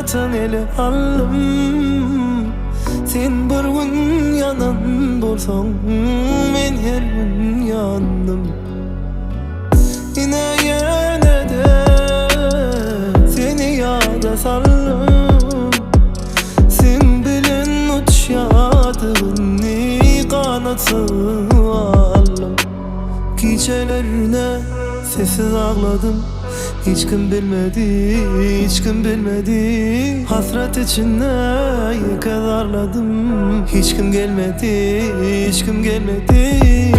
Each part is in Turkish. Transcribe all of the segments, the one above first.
suratın ele alım. Sen bir gün yanan bolsaň, men her gün yandım. Yine de seni yada saldım. Sen bilen uçyadığını kanatsın aldım. Gecelerine sessiz ağladım. Hiç kim bilmedi, hiç kim bilmedi. Hasret içinde yıkar ağladım. Hiç kim gelmedi, hiç kim gelmedi.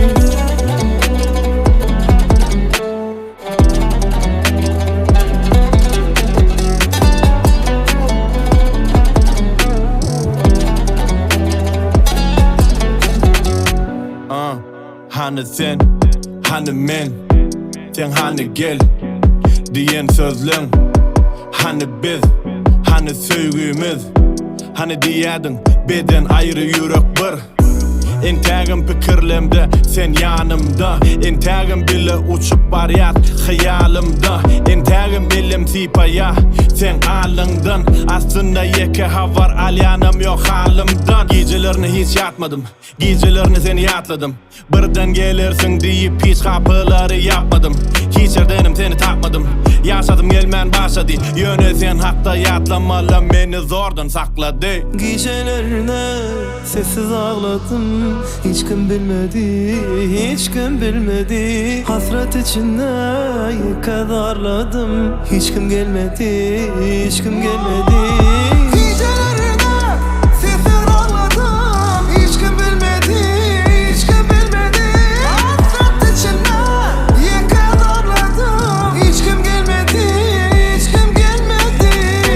Hani sen, hani men, sen hani gel diyen sözlün. Hani biz, hani söygümiz, hani diyedin beden ayrı yürek bir. Entagim pikirlemde, sen yanımda. Entagim bile uçup baryat hayalimda. Entagim elim sipaya, sen alındın. Aslında yeke havar alyanım yok halimden. Gecelerini hiç yatmadım, gecelerini seni yatladım. Birden gelirsin deyip hiç kapıları yapmadım. Hiç yerdenim seni tapmadım. Yaşadım gelmen başladı. Yöne sen hakta yatlamalı, beni zordan sakladı. Gecelerine sessiz ağladım. Hiç kim bilmedi, hiç kim bilmedi. Hasret içinde yıkar ağladım. Hiç kim gelmedi, hiç kim gelmedi. Gecelerine sessiz ağladım. Hiç kim bilmedi, hiç kim bilmedi. Hasret içinde yıkar ağladım. Hiç kim gelmedi, hiç kim gelmedi.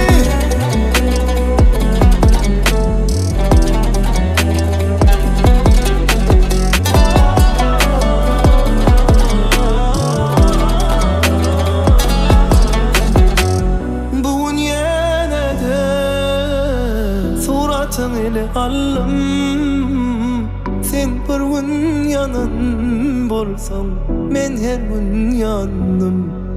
Bugün yine de suratın ele alım. Sen bir gün yanan bolsaň, men her gün yandım.